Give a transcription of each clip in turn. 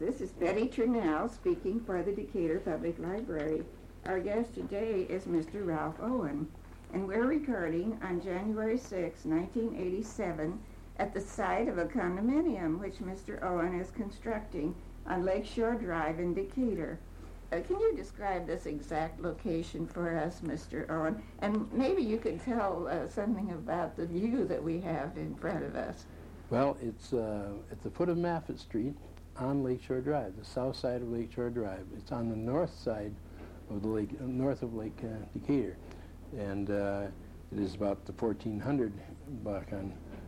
This is Betty Turnell speaking for the Decatur Public Library. Our guest today is Mr. Ralph Owen, and we're recording on January 6, 1987, at the site of a condominium which Mr. Owen is constructing on Lakeshore Drive in Decatur. Can you describe this exact location for us, Mr. Owen? And maybe you could tell something about the view that we have in front of us. Well, it's at the foot of Maffett Street on Lakeshore Drive, the south side of Lakeshore Drive. It's on the north side of the lake, north of Lake Decatur. And it is about the 1400 block on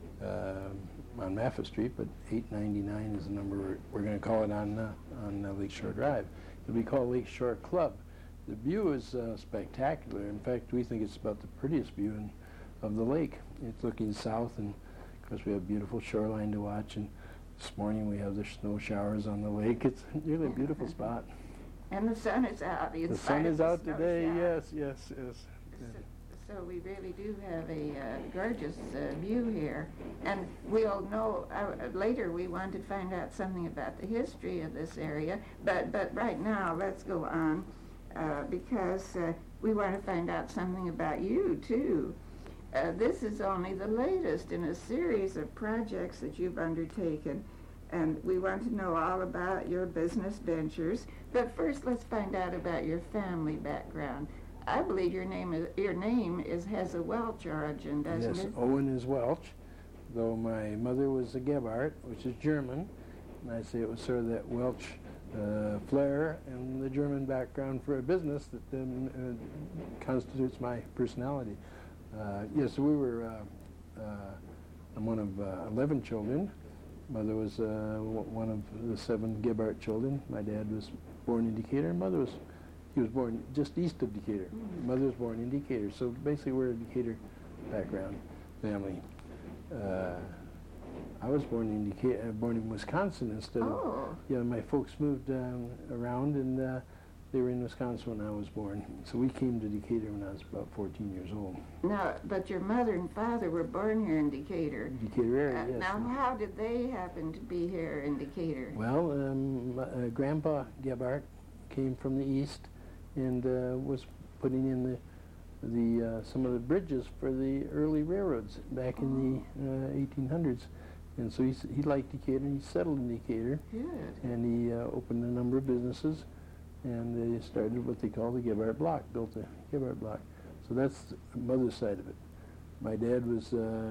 Maffett Street, but 899 is the number we're going to call it on Lakeshore Drive. It'll be called Lakeshore Club. The view is spectacular. In fact, we think it's about the prettiest view of the lake. It's looking south, and of course we have a beautiful shoreline to watch. And this morning we have the snow showers on the lake. It's really a beautiful spot. And the sun is out. The sun is out today. Yes. So we really do have a gorgeous view here. And we'll know, later we want to find out something about the history of this area, but right now let's go on because we want to find out something about you too. This is only the latest in a series of projects that you've undertaken, and we want to know all about your business ventures. But first let's find out about your family background. I believe your name has a Welsh origin, doesn't it? Yes, Owen is Welsh, though my mother was a Gebhardt, which is German, and I say it was sort of that Welsh flair and the German background for a business that then constitutes my personality. Yes, we were, I'm one of 11 children. Mother was one of the 7 Gebhardt children. My dad was born in Decatur, and he was born just east of Decatur. Mother was born in Decatur, so basically we're a Decatur background family. I was born in Decatur, born in Wisconsin instead of. Yeah, my folks moved around, and they were in Wisconsin when I was born. So we came to Decatur when I was about 14 years old. Now, but your mother and father were born here in Decatur. Decatur area, yes. Now, how did they happen to be here in Decatur? Well, Grandpa Gebhardt came from the east and was putting in the some of the bridges for the early railroads back in the 1800s. And so he liked Decatur, and he settled in Decatur. Good. And he opened a number of businesses, and they started what they call the Gebhardt Block, built the Gebhardt Block. So that's the mother's side of it. My dad was,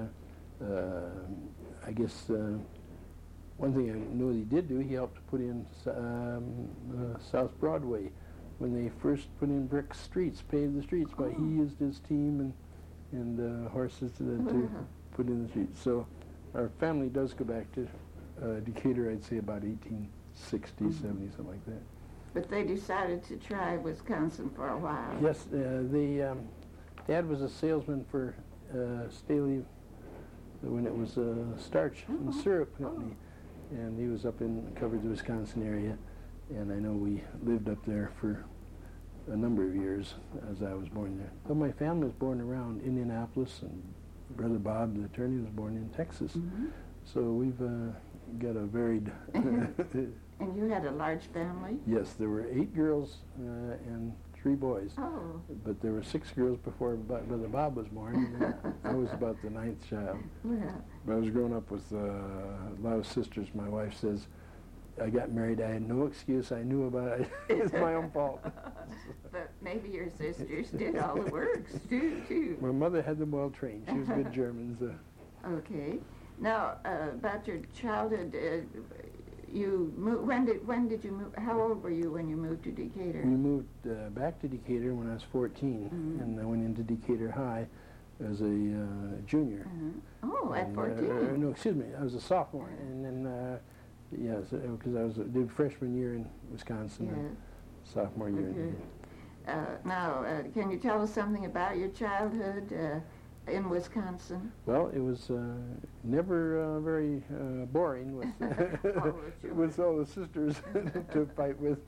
I guess, one thing I know that he did do, he helped put in South Broadway. When they first put in brick streets, paved the streets, but he used his team and horses to put in the streets. So our family does go back to Decatur, I'd say about 1860, 70, something like that. But they decided to try Wisconsin for a while. Yes, Dad was a salesman for Staley when it was a starch and syrup company, and he was covered the Wisconsin area. And I know we lived up there for a number of years as I was born there. But my family was born around Indianapolis, and Brother Bob, the attorney, was born in Texas. So we've got a varied... And you had a large family? Yes, there were 8 girls and 3 boys. But there were 6 girls before Brother Bob was born, and I was about the 9th child. I was growing up with a lot of sisters. My wife says, I got married, I had no excuse, I knew about it, it's my own fault. But maybe your sisters did all the works, too. My mother had them well trained, she was good German. Okay. Now, about your childhood, you moved, when did you move, how old were you when you moved to Decatur? We moved back to Decatur when I was 14, and I went into Decatur High as a junior. At 14? No, excuse me, I was a sophomore, and then yes, because I did freshman year in Wisconsin and sophomore year. Now, can you tell us something about your childhood in Wisconsin? Well, it was never very boring with, with all the sisters to fight with.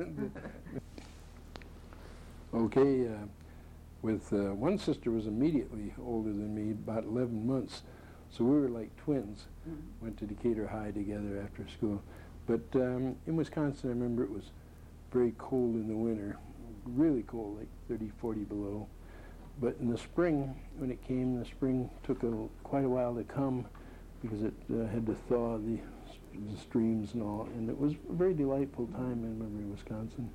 Okay, with one sister was immediately older than me, about 11 months. So we were like twins. Went to Decatur High together after school. But in Wisconsin, I remember it was very cold in the winter, really cold, like 30, 40 below. But in the spring, when it came, the spring took quite a while to come because it had to thaw the streams and all, and it was a very delightful time, I remember, in Wisconsin.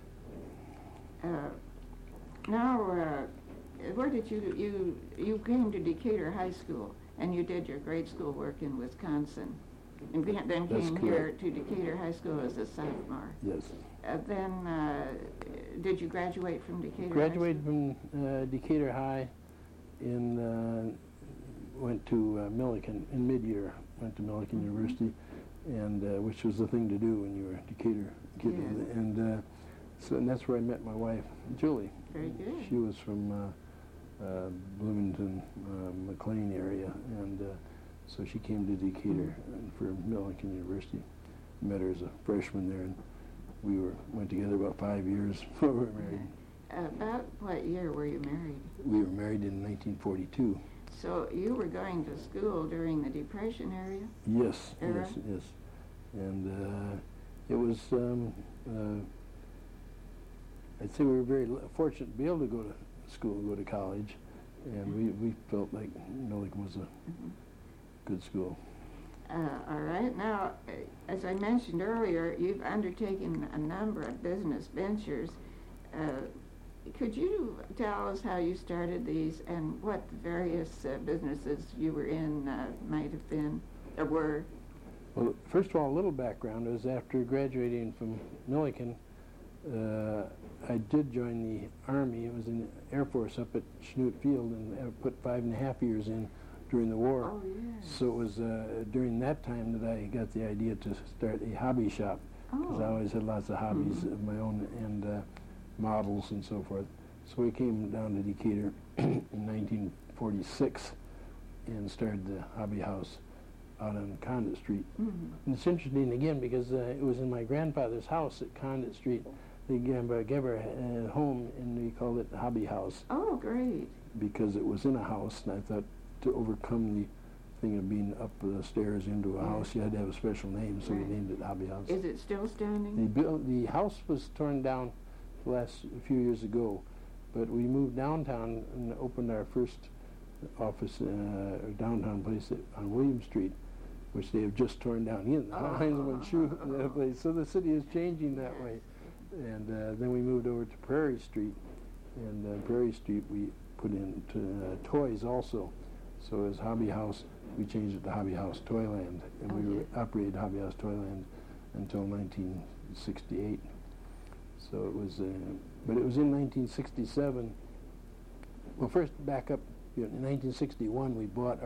Now, where did you came to Decatur High School, and you did your grade school work in Wisconsin, and then That's came correct. here to Decatur High School as a sophomore. Yes. Then, did you graduate from Decatur Graduated High School? from Decatur High and went to Millikan in mid-year. Went to Millikan University, and which was the thing to do when you were a Decatur kid. Yes. And that's where I met my wife, Julie. Very good. She was from Bloomington, McLean area, and so she came to Decatur for Millikan University. Met her as a freshman there, and we went together about 5 years before we were married. About what year were you married? We were married in 1942. So you were going to school during the Depression era? Yes, Era? yes. And it was, I'd say we were very fortunate to be able to go to school, go to college, and we felt like Millikan was a good school. All right. Now, as I mentioned earlier, you've undertaken a number of business ventures. Could you tell us how you started these and what the various businesses you were in might have been or were? Well, first of all, a little background is after graduating from Millikan, I did join the Army. It was in the Air Force up at Schnute Field, and I put 5.5 years in during the war. Oh, yes. So it was during that time that I got the idea to start a hobby shop, because I Oh. always had lots of hobbies of my own and models and so forth. So we came down to Decatur in 1946 and started the hobby house out on Condit Street. Mhm. And it's interesting again because it was in my grandfather's house at Condit Street. They gave a home, and we called it the Hobby House Oh, great. because it was in a house, and I thought to overcome the thing of being up the stairs into a house, you had to have a special name, so we Right. named it Hobby House. Is it still standing? The house was torn down the last few years ago, but we moved downtown and opened our first office, or downtown place on William Street, which they have just torn down again. The Heinzman Shoe place. So the city is changing that way. And then we moved over to Prairie Street, and Prairie Street we put into toys also. So as Hobby House, we changed it to Hobby House Toyland, and we operated Hobby House Toyland until 1968. So it was, but it was in 1967. Well, first back up. In 1961, we bought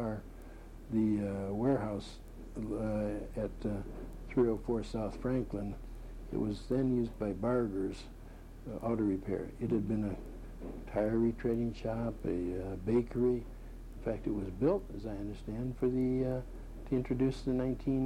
the warehouse at 304 South Franklin. It was then used by Barger's Auto Repair. It had been a tire retreading shop, a bakery. In fact, it was built, as I understand, for to introduce the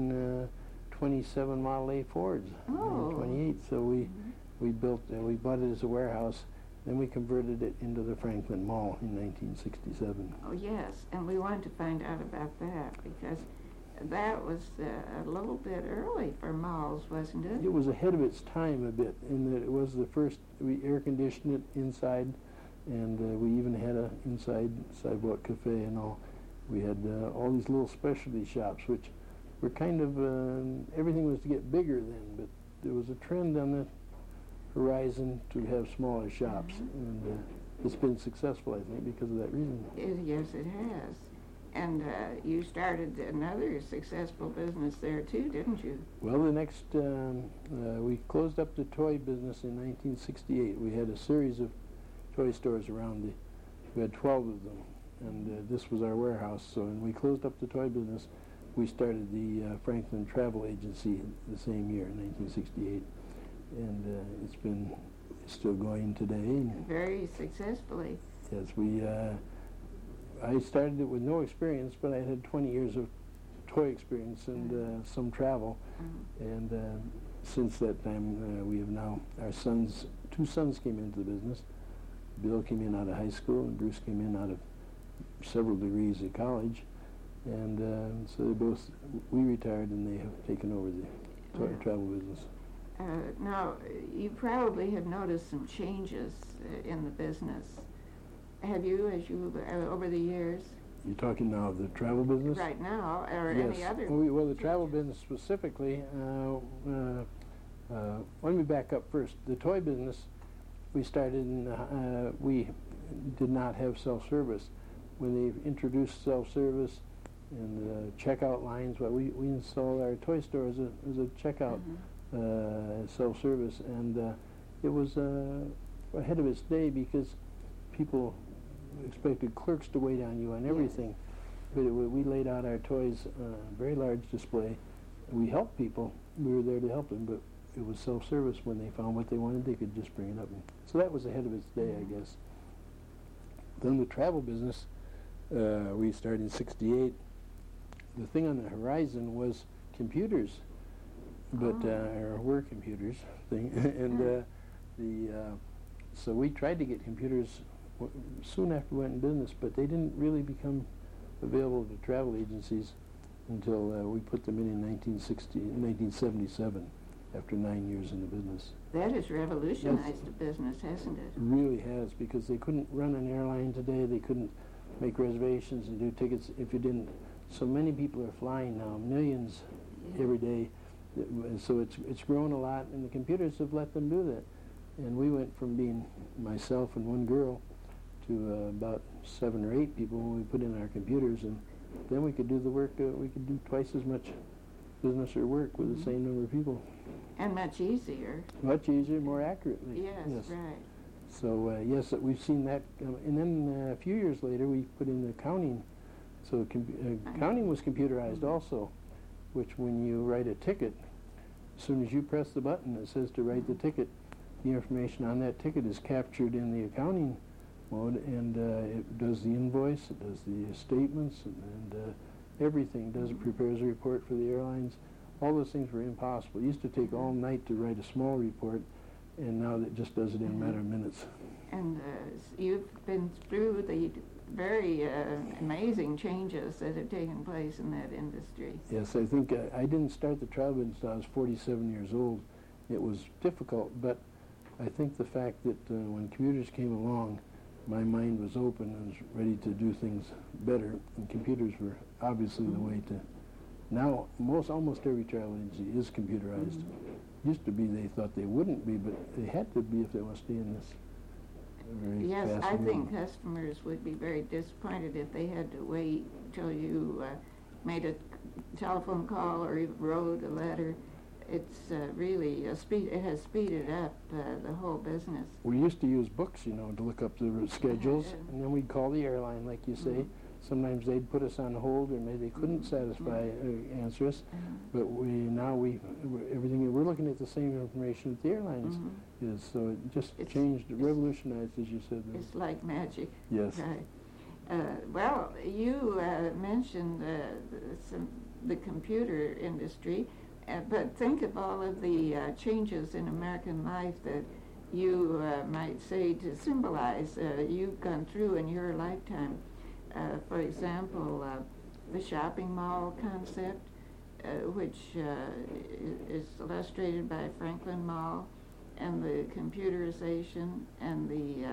1927 Model A Fords, Oh. 1928. So we bought it as a warehouse. Then we converted it into the Franklin Mall in 1967. Oh, yes. And we wanted to find out about that because that was a little bit early for malls, wasn't it? It was ahead of its time a bit in that it was the first. We air conditioned it inside, and we even had a inside sidewalk cafe and all. We had all these little specialty shops, which were kind of everything was to get bigger then, but there was a trend on the horizon to have smaller shops, and it's been successful, I think, because of that reason. Yes, it has. And you started another successful business there too, didn't you? Well, the next, we closed up the toy business in 1968. We had a series of toy stores around we had 12 of them, and this was our warehouse. So when we closed up the toy business, we started the Franklin Travel Agency the same year, in 1968. And it's been still going today. And Very successfully. yes, I started it with no experience, but I had 20 years of toy experience and some travel. And since that time, we have now, two sons came into the business. Bill came in out of high school, and Bruce came in out of several degrees at college. And so we retired, and they have taken over travel business. Now, you probably have noticed some changes in the business. Have you, over the years? You're talking now of the travel business? Right now, or yes. any other? Well, the travel business specifically, let me back up first. The toy business, we started in, we did not have self-service. When they introduced self-service and checkout lines, well, we installed our toy store as a checkout self-service, and it was ahead of its day because people expected clerks to wait on you on everything. Yes. But we laid out our toys on a very large display. We helped people. We were there to help them, but it was self-service. When they found what they wanted, they could just bring it up. So that was ahead of its day, I guess. Then the travel business, we started in '68. The thing on the horizon was computers, but or were computers thing, and so we tried to get computers soon after we went in business, but they didn't really become available to travel agencies until we put them in 1977, after 9 years in the business. That has revolutionized the business, hasn't it? It really has, because they couldn't run an airline today. They couldn't make reservations and do tickets if you didn't. So many people are flying now, millions every day. So it's grown a lot, and the computers have let them do that. And we went from being myself and one girl to about 7 or 8 people when we put in our computers, and then we could do the work. We could do twice as much business or work with the same number of people. And much easier. Much easier, more accurately. Yes, right. So yes, we've seen that. And then a few years later, we put in the accounting. So accounting was computerized also, which when you write a ticket, as soon as you press the button that says to write the ticket, the information on that ticket is captured in the accounting mode, and it does the invoice, it does the statements, and everything. It prepares a report for the airlines. All those things were impossible. It used to take all night to write a small report, and now it just does it in a matter of minutes. And you've been through the very amazing changes that have taken place in that industry. Yes, I think I didn't start the travel business until I was 47 years old. It was difficult, but I think the fact that when computers came along, my mind was open and was ready to do things better, and computers were obviously the way to. Now, almost every travel agency is computerized. Used to be they thought they wouldn't be, but they had to be if they want to stay in this very Yes, fast I world. think customers would be very disappointed if they had to wait till you made a telephone call or you wrote a letter. It's really it has speeded up the whole business. We used to use books, to look up the schedules, and then we'd call the airline, like you say. Sometimes they'd put us on hold, or maybe they couldn't satisfy answer us. But everything we're looking at the same information that the airlines is. So it just changed, revolutionized, as you said. It's like magic. Yes. Right. Well, you mentioned the computer industry. But think of all of the changes in American life that you might say to symbolize you've gone through in your lifetime. For example, the shopping mall concept, which is illustrated by Franklin Mall, and the computerization, and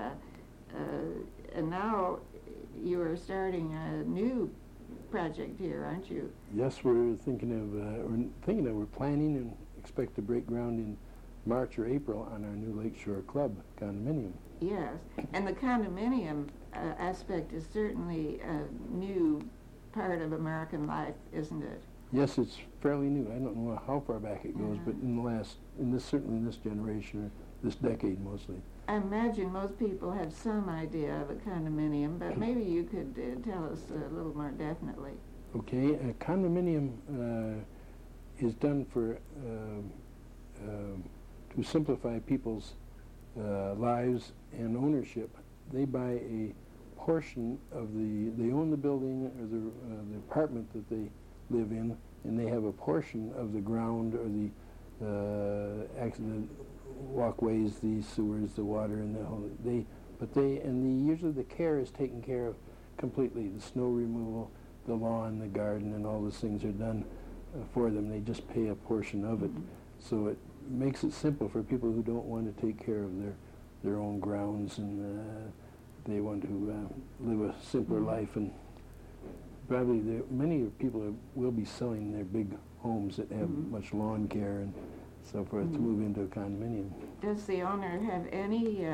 and now you are starting a new project here, aren't you? Yes, we're we're planning and expect to break ground in March or April on our new Lakeshore Club condominium. Yes, and the condominium aspect is certainly a new part of American life, isn't it? Yes, it's fairly new. I don't know how far back it goes, but certainly in this generation, or this decade mostly. I imagine most people have some idea of a condominium, but maybe you could tell us a little more definitely. Okay, a condominium is done for to simplify people's lives and ownership. They buy a portion of they own the building or the apartment that they live in, and they have a portion of the ground or the accident walkways, the sewers, the water, and the whole. Usually the care is taken care of completely. The snow removal, the lawn, the garden, and all those things are done for them. They just pay a portion of it. So it makes it simple for people who don't want to take care of their own grounds, and they want to live a simpler life. And probably many people will be selling their big homes that have much lawn care and so forth to move into a condominium. Does the owner have any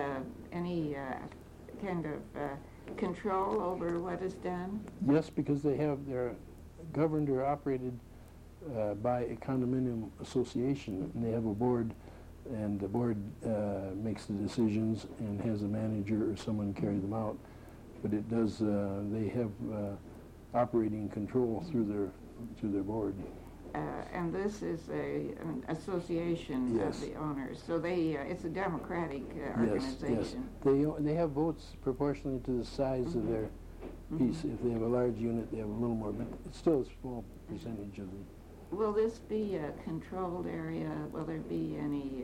kind of control over what is done? Yes, because they're governed or operated by a condominium association, and they have a board, and the board makes the decisions and has a manager or someone carry them out. But it does. They have operating control through their board. And this is an association Yes. of the owners, so it's a democratic organization. Yes. They have votes proportionally to the size of their piece. If they have a large unit, they have a little more, but it's still a small percentage of the. Will this be a controlled area? Will there be any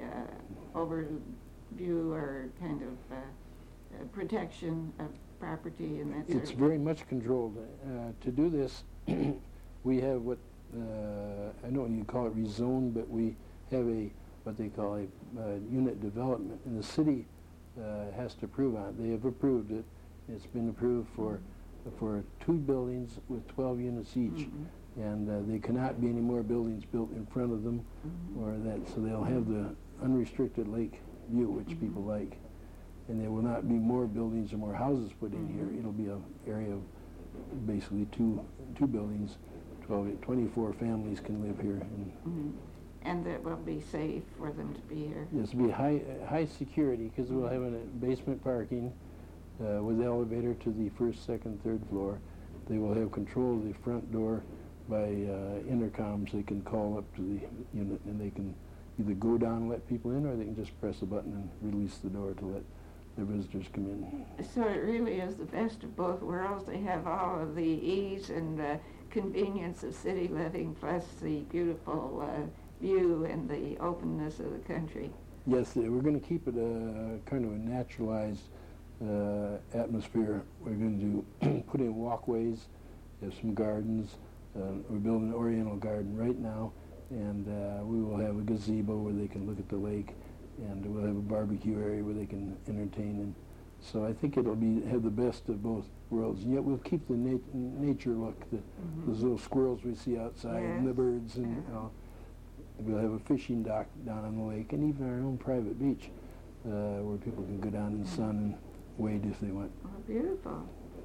overview or kind of protection of property and that sort It's of very much controlled. To do this, we have what I know you call it rezone, but we have what they call a unit development, and the city has to approve on it. They have approved it. It's been approved for 2 buildings with 12 units each, and there cannot be any more buildings built in front of them, or that. So they'll have the unrestricted lake view, which people like, and there will not be more buildings or more houses put in here. It'll be an area of basically two buildings. 24 families can live here. And that will be safe for them to be here. Yes, it'll be high security, because we'll have a basement parking with elevator to the first, second, third floor. They will have control of the front door by intercoms. They can call up to the unit, and they can either go down and let people in, or they can just press a button and release the door to let their visitors come in. So it really is the best of both worlds. They have all of the ease and convenience of city living, plus the beautiful view and the openness of the country. Yes, we're going to keep it a kind of a naturalized atmosphere. We're going to put in walkways, have some gardens. We're building an oriental garden right now, and we will have a gazebo where they can look at the lake, and we'll have a barbecue area where they can entertain. And so I think it'll have the best of both worlds, and yet we'll keep the nature look, those little squirrels we see outside, and the birds, and we'll have a fishing dock down on the lake, and even our own private beach where people can go down in the sun and wade if they want. Oh, beautiful.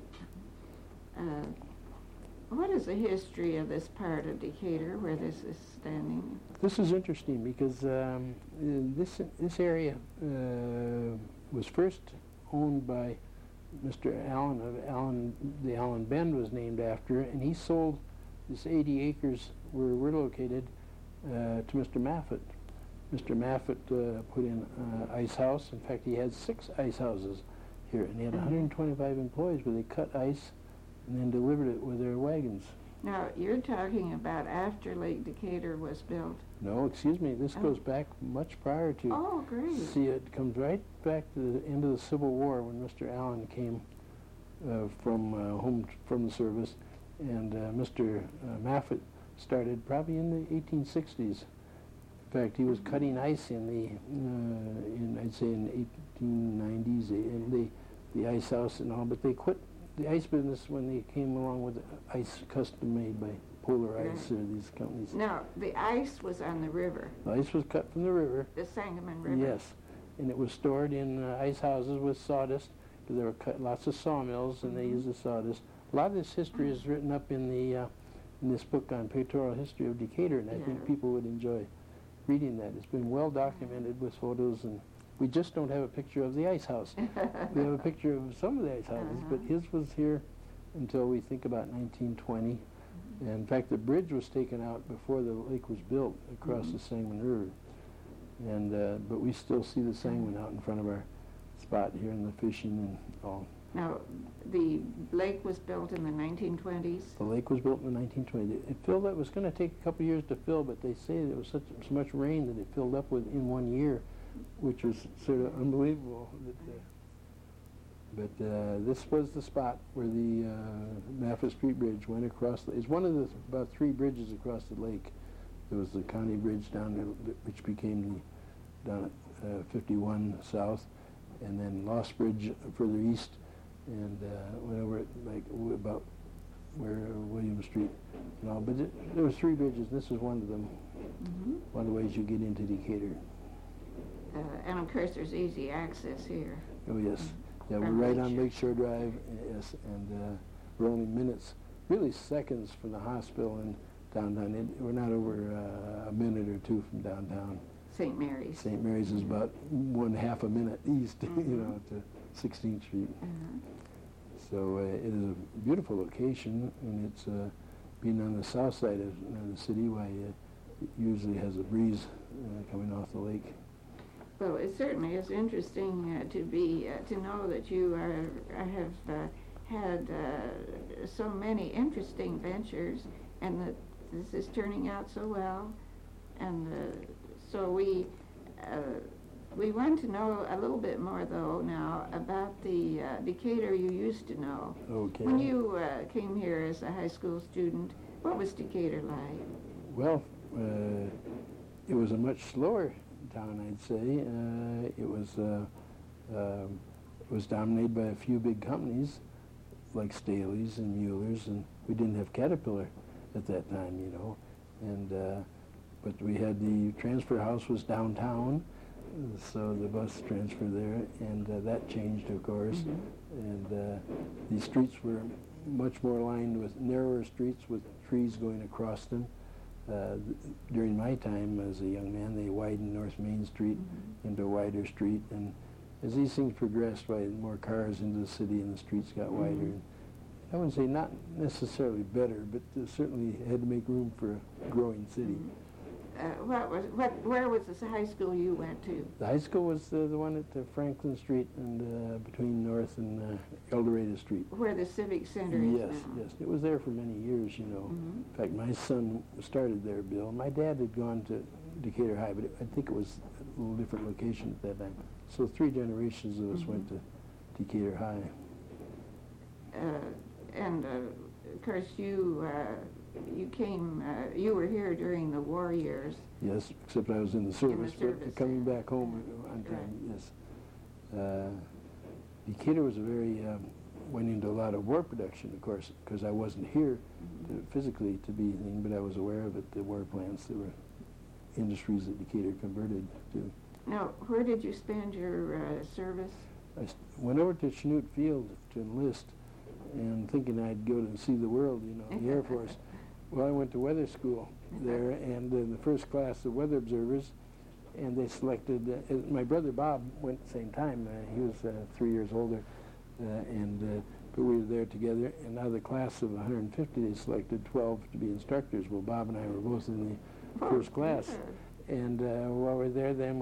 What is the history of this part of Decatur where this is standing? This is interesting because this area was first owned by Mr. Allen of Allen. The Allen Bend was named after, and he sold this 80 acres where we're located to Mr. Maffitt. Mr. Maffitt put in ice house. In fact, he had 6 ice houses here, and he had 125 employees where they cut ice and then delivered it with their wagons. Now, you're talking about after Lake Decatur was built. No, excuse me, this goes back much prior to. Oh, great. See, it comes right back to the end of the Civil War when Mr. Allen came home from the service, and Mr. Maffitt started probably in the 1860s. In fact, he was cutting ice I'd say in the 1890s, in the ice house and all, but they quit the ice business when they came along with ice custom made by Polar Ice or these companies. Now, the ice was on the river. The ice was cut from the river. The Sangamon River. Yes, and it was stored in ice houses with sawdust, because there were lots of sawmills, and they used the sawdust. A lot of this history is written up in this book on pictorial history of Decatur, and I think people would enjoy reading that. It's been well documented with photos, and we just don't have a picture of the ice house. We have a picture of some of the ice houses, but his was here until we think about 1920. And in fact, the bridge was taken out before the lake was built across the Sangamon River. And but we still see the Sangamon out in front of our spot here in the fishing and all. Now, the lake was built in the 1920s? The lake was built in the 1920s. It filled up. It was going to take a couple years to fill, but they say there was so much rain that it filled up within 1 year, which was sort of unbelievable. But this was the spot where the Napa Street Bridge went across. It's one of the about 3 bridges across the lake. There was the county bridge down there, which became the down at 51 South, and then Lost Bridge further east, and went over it like about where William Street and all. But there was 3 bridges. This was one of them. Mm-hmm. One of the ways you get into Decatur. And of course, there's easy access here. Oh yes. Yeah, we're From right on Lakeshore. Lakeshore Drive, yes, and we're only minutes, really seconds from the hospital and downtown. We're not over a minute or 2 from downtown. St. Mary's. St. Mary's is about 1/2 a minute east, Mm-hmm. you know, to 16th Street. Uh-huh. So it is a beautiful location, and it's being on the south side of the city, why it usually has a breeze coming off the lake. Well, it certainly is interesting to know that you have had so many interesting ventures, and that this is turning out so well. And so we want to know a little bit more, though, now about the Decatur you used to know. Okay. When you came here as a high school student, what was Decatur like? Well, it was a much slower town, I'd say. It was dominated by a few big companies like Staley's and Mueller's, and we didn't have Caterpillar at that time, you know. And but we had the transfer house was downtown, so the bus transfer there, and that changed, of course. Mm-hmm. And the streets were much more lined with narrower streets with trees going across them. During my time as a young man, they widened North Main Street Mm-hmm. into a wider street, and as these things progressed, more cars into the city and the streets got wider. Mm-hmm. And I wouldn't say not necessarily better, but certainly had to make room for a growing city. Mm-hmm. Where was this high school you went to? The high school was the one at Franklin Street and between North and El Dorado Street. Where the Civic Center is Yes, now? yes. It was there for many years, you know. Mhm. In fact, my son started there, Bill. My dad had gone to Decatur High, but I think it was a little different location at that time. So 3 generations of us went to Decatur High. And of course, you came. You were here during the war years. Yes, except I was in the service, service, but coming yeah. back home on time, Right. yes. Decatur was went into a lot of war production, of course, because I wasn't here physically to be anything, but I was aware of it, the war plants. There were industries that Decatur converted to. Now, where did you spend your service? I went over to Chanute Field to enlist, and thinking I'd go to see the world, you know, the Air Force. Well, I went to weather school there, and in the first class of weather observers, and they selected, my brother Bob went at the same time. He was 3 years older, but we were there together, and out of the class of 150, they selected 12 to be instructors. Well, Bob and I were both in the first class, good. and while we were there, then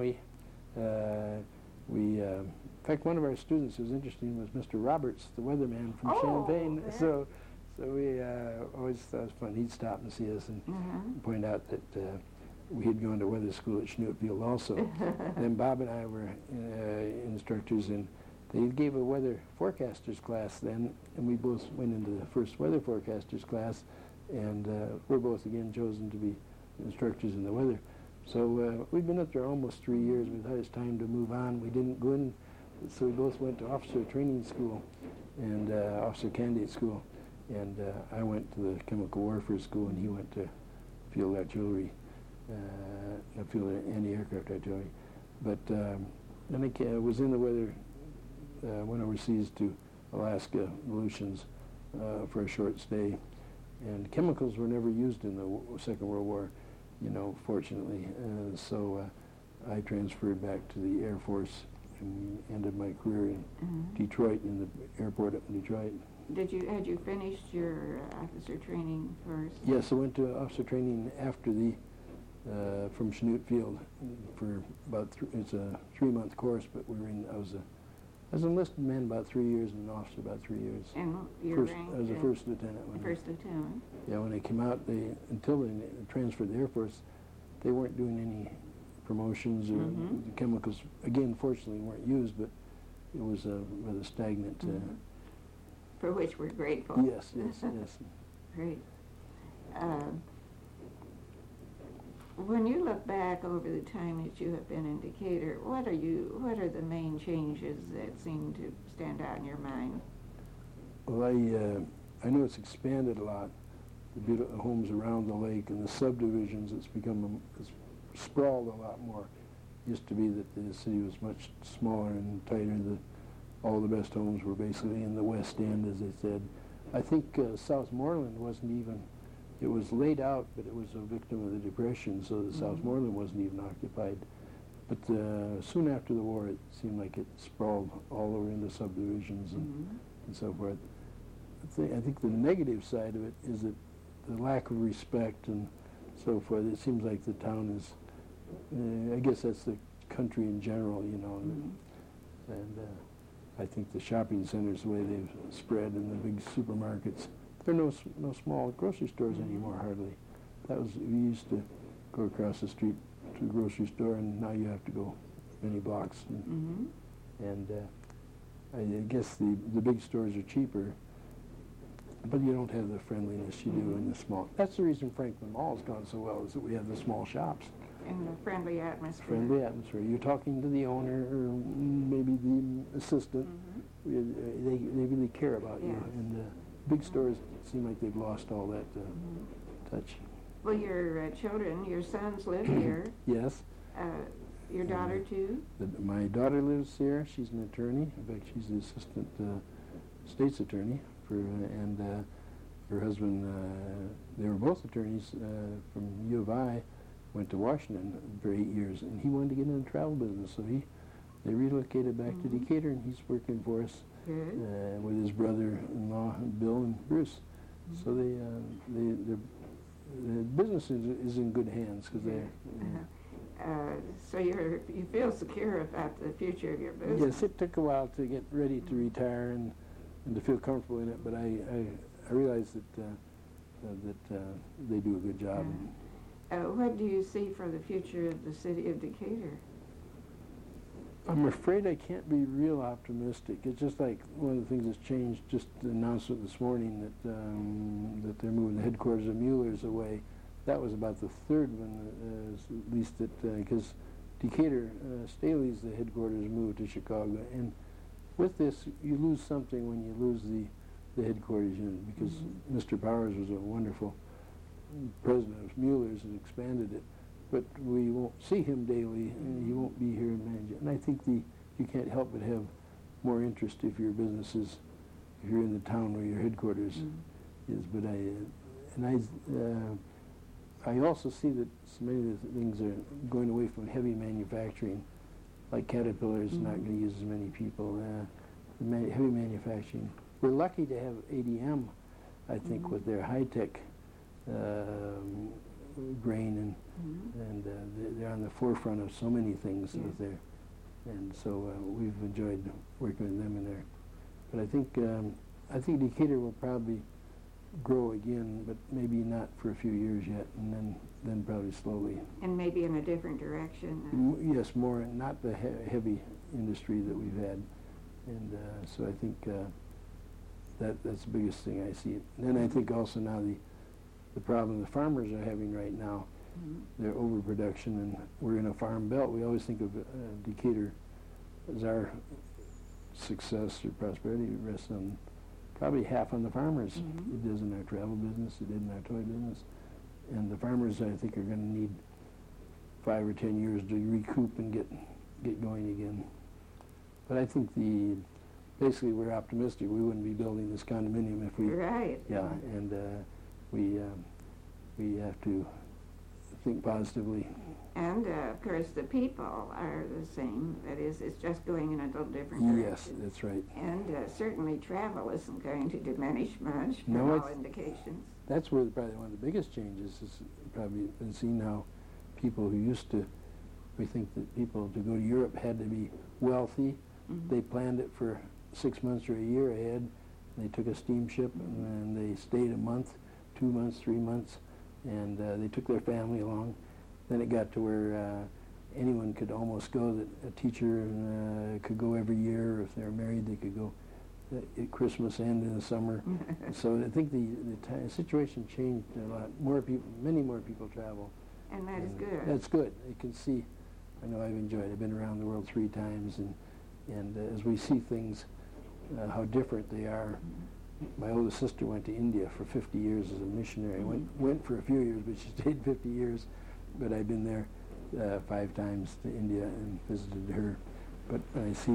in fact, one of our students who was interesting was Mr. Roberts, the weatherman from Champaign. Yeah. So we always thought it was fun. He'd stop and see us and point out that we had gone to weather school at Chanute Field also. Then Bob and I were instructors, and they gave a weather forecasters class then, and we both went into the first weather forecasters class, and we're both again chosen to be instructors in the weather. So we've been up there almost 3 years. We thought it was time to move on. We didn't go in, so we both went to officer training school and officer candidate school. And I went to the chemical warfare school, and he went to field artillery, field anti-aircraft artillery. But then I was in the weather, went overseas to Alaska, Aleutians, for a short stay. And chemicals were never used in the Second World War, you know, fortunately. So I transferred back to the Air Force and ended my career in Detroit, in the airport up in Detroit. Had you finished your officer training first? Yes, I went to officer training after from Chanute Field for about it's a 3-month course, but I was an enlisted man about 3 years and an officer about 3 years. And your rank? I was a first lieutenant. First lieutenant. Yeah, when I came out, until they transferred to the Air Force, they weren't doing any promotions or the chemicals. Again, fortunately, weren't used, but it was rather stagnant. For which we're grateful. Yes, yes, yes. Great. When you look back over the time that you have been in Decatur, what are the main changes that seem to stand out in your mind? Well, I know it's expanded a lot. The beautiful homes around the lake and the subdivisions, it's sprawled a lot more. It used to be that the city was much smaller and tighter. All the best homes were basically in the West End, as they said. I think Southmoreland wasn't even, it was laid out, but it was a victim of the Depression, so the Southmoreland wasn't even occupied. But soon after the war, it seemed like it sprawled all over into subdivisions and so forth. I think the negative side of it is that the lack of respect and so forth. It seems like the town is, I guess that's the country in general, you know. And I think the shopping centers, the way they've spread, and the big supermarkets, there are no small grocery stores anymore, hardly. That was, we used to go across the street to the grocery store, and now you have to go many blocks. And I guess the big stores are cheaper, but you don't have the friendliness you do in the small. That's the reason Franklin Mall has gone so well, is that we have the small shops. And the friendly atmosphere. Friendly atmosphere. You're talking to the owner or maybe the assistant. They really care about you. And big stores seem like they've lost all that touch. Well, your children, your sons live here. Yes. Your daughter too? My daughter lives here. She's an attorney. In fact, she's the assistant state's attorney. And her husband, they were both attorneys from U of I. Went to Washington for 8 years, and he wanted to get in the travel business, so they relocated back to Decatur, and he's working for us with his brother-in-law, Bill and Bruce. So their business is in good hands because they're. So you feel secure about the future of your business? Yes, it took a while to get ready to retire and to feel comfortable in it, but I realize that they do a good job. What do you see for the future of the city of Decatur? I'm afraid I can't be real optimistic. It's just like one of the things that's changed, just the announcement this morning that they're moving the headquarters of Mueller's away. That was about the third one, at least because Decatur, Staley's the headquarters moved to Chicago. And with this, you lose something when you lose the headquarters unit, because Mr. Powers was a wonderful president of Mueller's and expanded it, but we won't see him daily, and he won't be here and manage it. And I think you can't help but have more interest if your business is, if you're in the town where your headquarters is. But I also see that so many of the things are going away from heavy manufacturing, like Caterpillar is not going to use as many people. Heavy manufacturing. We're lucky to have ADM, I think, with their high-tech grain, and they're on the forefront of so many things out there, and so we've enjoyed working with them in there. But I think Decatur will probably grow again, but maybe not for a few years yet, and then probably slowly. And maybe in a different direction. Yes, more, not the heavy industry that we've had, and so I think that's the biggest thing I see. And then I think also now the problem the farmers are having right now, their overproduction, and we're in a farm belt. We always think of Decatur as our success or prosperity rests on probably half on the farmers. It does in our travel business, it did in our toy business. And the farmers, I think, are going to need 5 or 10 years to recoup and get going again. But I think basically we're optimistic. We wouldn't be building this condominium if we... Right. Yeah, and we have to think positively. And, of course, the people are the same. That is, it's just going in a little different direction. Yes, that's right. And certainly travel isn't going to diminish much, from all indications. That's where probably one of the biggest changes is probably been seen how people who used to, we think that people to go to Europe had to be wealthy. They planned it for 6 months or a year ahead. They took a steamship and they stayed a month, 2 months, 3 months, and they took their family along. Then it got to where anyone could almost go, that a teacher could go every year. If they're married, they could go at Christmas and in the summer. So I think the situation changed a lot. More people, many more people travel. And that is good. That's good. You can see, I know I've enjoyed it. I've been around the world 3 times, and as we see things, how different they are. My oldest sister went to India for 50 years as a missionary. Went for a few years, but she stayed 50 years. But I've been there 5 times to India and visited her. But I see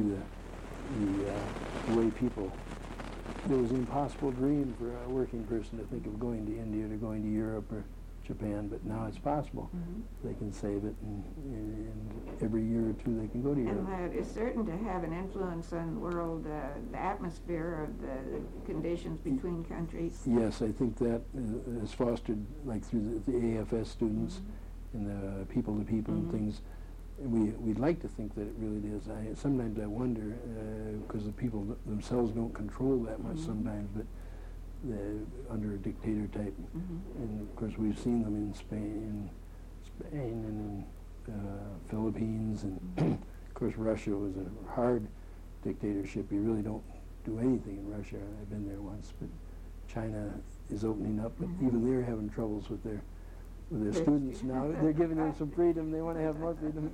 the way people, it was an impossible dream for a working person to think of going to India or going to Europe or Japan, but now it's possible. They can save it, and every year or 2 they can go to Europe. And that is certain to have an influence on the world, the atmosphere of the conditions between countries. Yes, I think that is fostered like through the AFS students and the people-to-people and things. We'd like to think that it really is. Sometimes I wonder, because the people themselves don't control that much sometimes, but under a dictator type. And of course we've seen them in Spain and in Philippines, and of course Russia was a hard dictatorship. You really don't do anything in Russia. I've been there once, but China is opening up, but even they're having troubles with their students now. They're giving them some freedom. They want to have more freedom.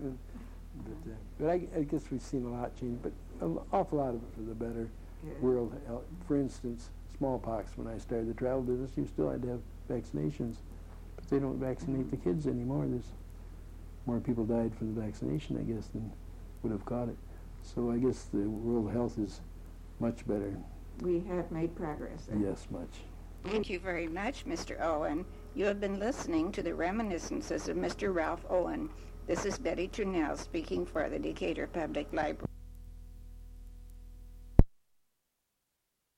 But I guess we've seen a lot change, but an awful lot of it for the better. World health. For instance, smallpox, when I started the travel business, you still had to have vaccinations. But they don't vaccinate the kids anymore. There's more people died from the vaccination, I guess, than would have caught it. So I guess the world health is much better. We have made progress. Yes, much. Thank you very much, Mr. Owen. You have been listening to the reminiscences of Mr. Ralph Owen. This is Betty Trunnell speaking for the Decatur Public Library.